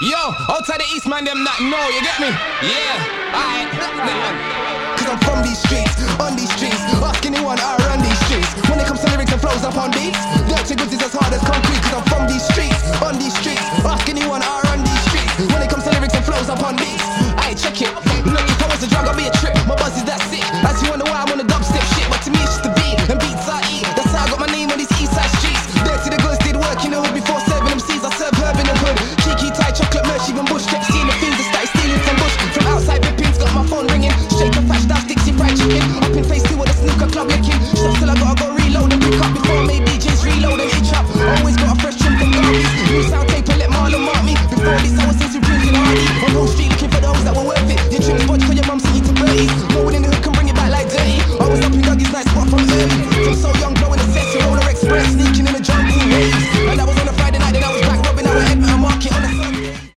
Yo, outside the East man, them not know, you get me? Yeah, alright. Cause I'm from these streets, on these streets. Ask anyone I run these streets. When it comes to lyrics and flows up on beats, the actual goods is as hard as concrete. Cause I'm from these streets, on these streets. Ask anyone I run these